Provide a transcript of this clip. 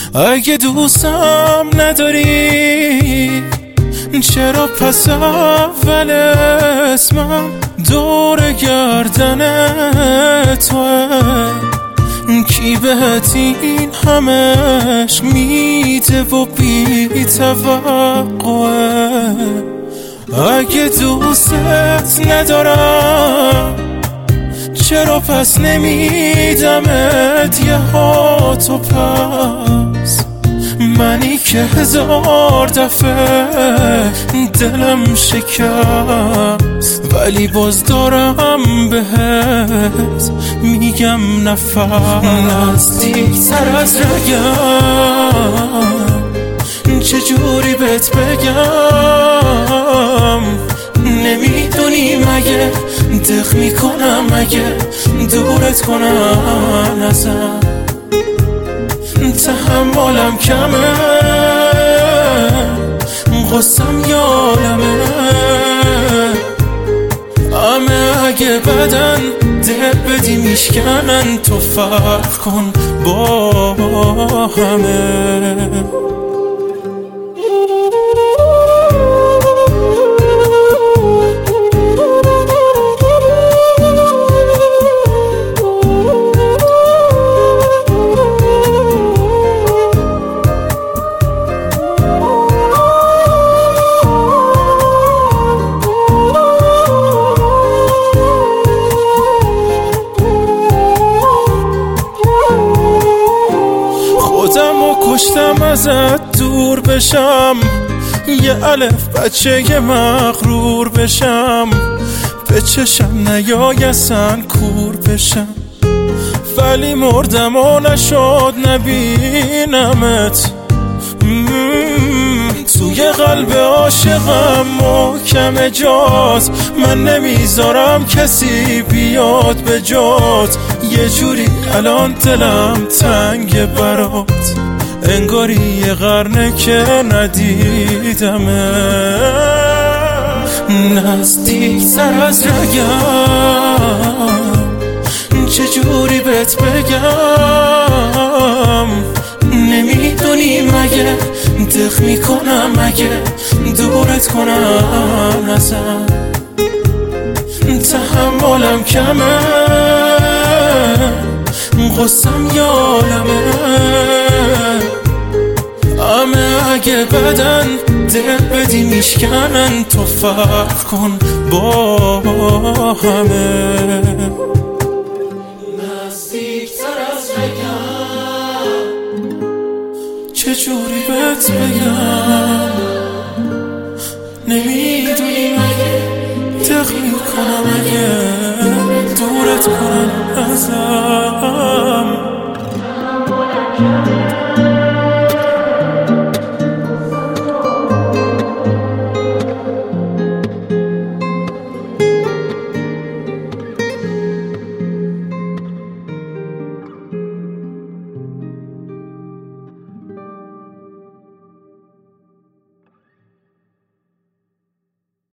اگه دوستم نداری چرا پس اول اسمم دور گردن توه؟ کی بهت این همش میده و بی توقعه؟ اگه دوستت ندارم چرا پس نمیدمت یه هات و پس؟ منی که 1000 دفعه دلم شکست ولی باز دارم بهت میگم نفس. نزدیکتر از رگم چجوری بهت بگم؟ نمیدونی مگه دق میکنم اگه دورت کنم ازم؟ تحملم کمه غصم یادمه همه اگه بدن دل بدی میشکنن تو فرق کن با همه. خودمو کشتم ازت دور بشم، یه الف بچه مغرور بشم، به چشم نیای اصلا کور بشم، ولی مردم و نشد نبینمت. توی قلب عاشقم محکم جات، من نمیذارم کسی بیاد به جات. یه جوری الان دلم تنگ برات، انگاری یه قرنه که ندیدمه. نزدیکتر از رگم چجوری بهت بگم؟ نمیدونی مگه دق میکنم اگه دورت کنم ازم؟ تحملم کمه غصم یادمه همه اگه بدن دل بدی میشکنن تو فرق کن با همه. نزدیکتر از رگم چجوری بهت بگم؟ نمیدونی مگه دق میکنم اگه دورت کنم ازم؟